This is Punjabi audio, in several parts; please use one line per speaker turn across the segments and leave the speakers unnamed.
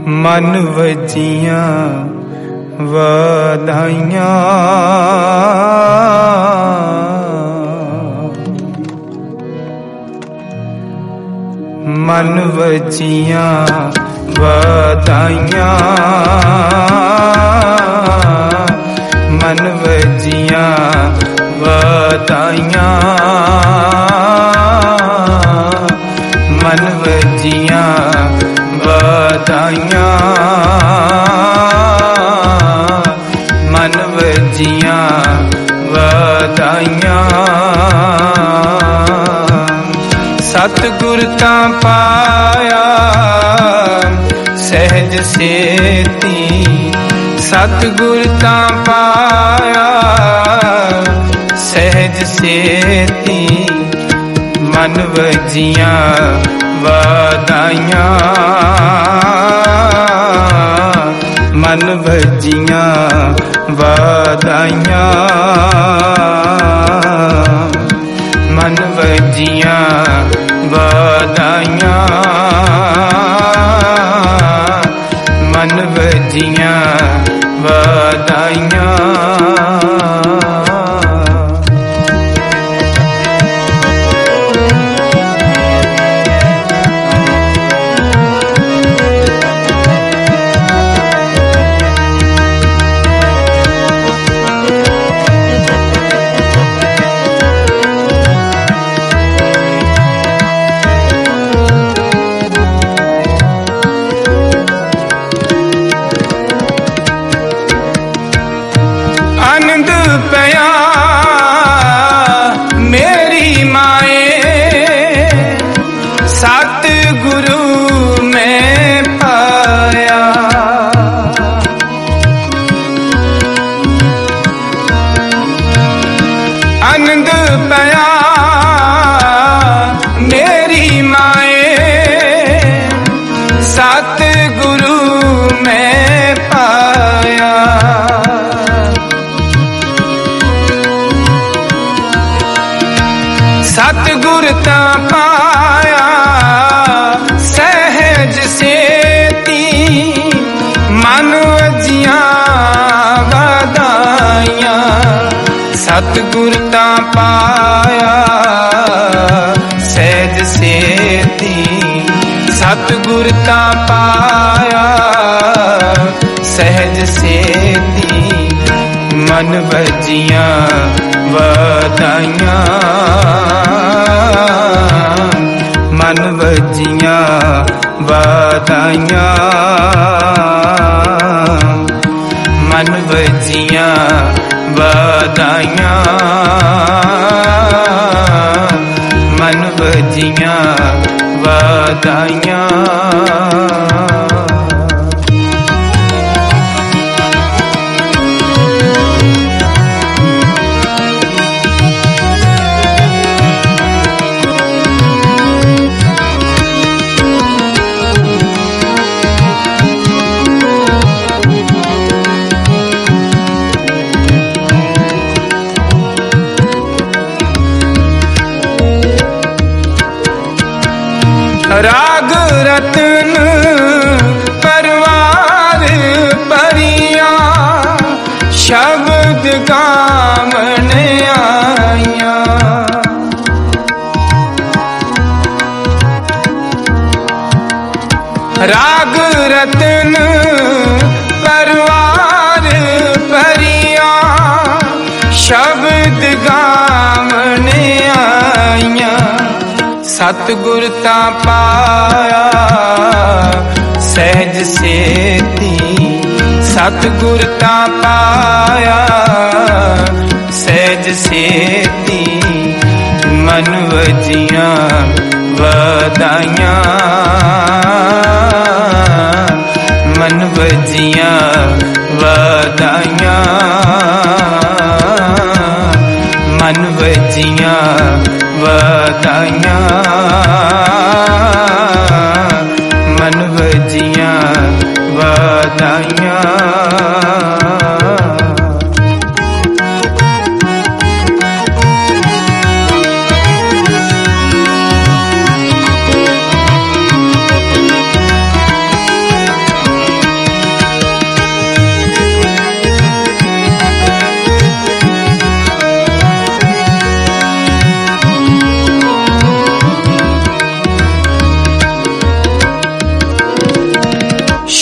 ਮਨ ਵਜੀਆਂ ਵਧਾਈਆਂ। ਮਨ ਵਜੀਆਂ ਵਧਾਈਆਂ। ਮਨ ਵਜੀਆਂ ਵਧਾਈਆਂ। ਮਨ ਵਜੀਆਂ ਵਧਾਈਆਂ। ਮਨ ਵਜੀਆਂ ਵਧਾਈਆਂ। ਸਤਿਗੁਰ ਤਾਂ ਪਾਇਆ ਸਹਿਜ ਸੇਤੀ। ਸਤਿਗੁਰ ਤਾਂ ਪਾਇਆ ਸਹਿਜ ਸੇਤੀ। ਮਨ ਵਜੀਆਂ ਵਧਾਈਆਂ। ਮਨ ਵਜੀਆਂ ਵਧਾਈਆਂ। ਮਨ ਵਜੀਆਂ ਵਧਾਈਆਂ। ਮਨ ਵਜੀਆਂ ਵਧਾਈਆਂ। ਆਨੰਦ ਪਿਆ ਮੇਰੀ ਮਾਏ ਸਤਿਗੁਰੂ ਮੈਂ ਪਾਇਆ। ਆਨੰਦ ਪਿਆ ਮੇਰੀ ਮਾਏ ਸਤਿਗੁਰੂ ਮੈਂ ਪਾਇਆ। ਸਤਿਗੁਰ ਤਾਂ ਪਾਇਆ ਸਹਿਜ ਸੇਤੀ। ਮਨ ਵਜੀਆਂ ਵਧਾਈਆਂ। ਸਤਿਗੁਰ ਤਾਂ ਪਾਇਆ ਸਹਿਜ ਸੇਤੀ। ਸਤਿਗੁਰ ਤਾਂ ਪਾਇਆ ਸਹਿਜ ਸੇਤੀ। ਮਨ ਵਜੀਆਂ ਵਧਾਈਆਂ। ਮਨ ਵਜੀਆਂ ਵਧਾਈਆਂ। ਮਨ ਵਜੀਆਂ ਵਧਾਈਆਂ। ਮਨ ਵਜੀਆਂ ਵਧਾਈਆਂ। ਰਾਗ ਰਤਨ ਪਰਵਾਰ ਪਰੀਆਂ ਸ਼ਬਦ ਗਾਵਣ ਆਈਆਂ। ਰਾਗ ਰਤਨ ਪਰਵਾਰ ਪਰੀਆਂ ਸ਼ਬਦ ਗਾਵਣ ਆਈਆਂ। ਸਤਿਗੁਰ ਤਾਂ ਪਾਇਆ ਸਹਿਜ ਸੇਤੀ। ਸਤਿਗੁਰ ਤਾਂ ਪਾਇਆ ਸਹਿਜ ਸੇਤੀ। ਮਨ ਵਜੀਆਂ ਵਧਾਈਆਂ। ਮਨ ਵਜੀਆਂ ਵਧਾਈਆਂ। ਮਨ ਵਜੀਆਂ ਵਧਾਈਆਂ। ਮਨ ਵਜੀਆਂ ਵਧਾਈਆਂ।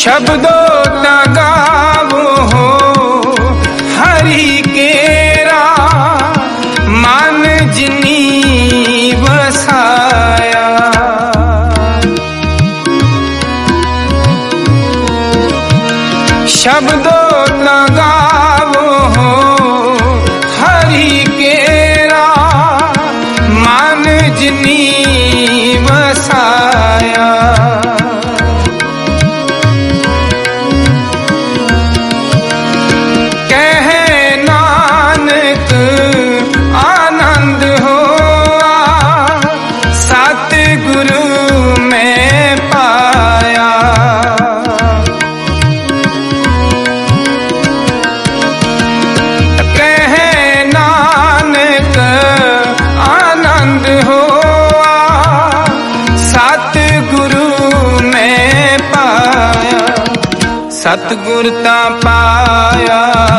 शब्दो ता गावो हो हरि केरा, मन जिनी बसाया। शब्दो ता गावो हो हरि केरा, मन जिनी बसाया। सतगुर ता पाया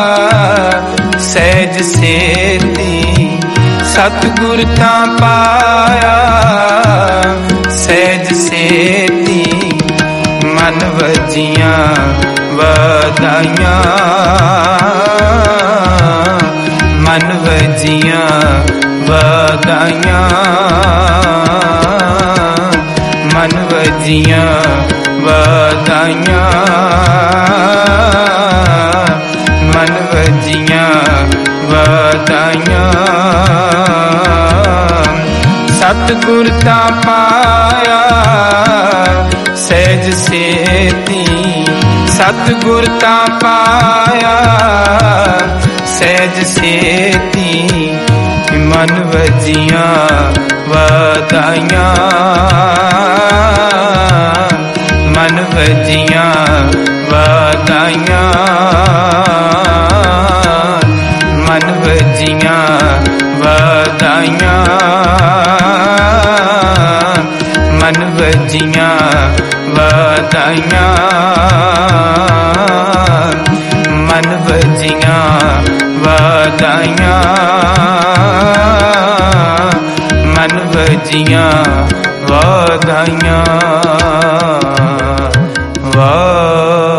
सहज सेती, सतगुर ता पाया सहज सेती। मन वजियां वधाइयां, मन वजियां वधाइयां, मन वजियां वधाइयां, मन वजियां वधाइयां। सतगुर ता पाया सहज सेती, सतगुर ता पाया सहज सेती। मन वजियां वधाइयां, मन वजियां वधाइयां, मन वजियां वधाइयां, मन वजियां वधाइयां, मन वजियां वधाइयां, मन वजियां वधाइयां। वाह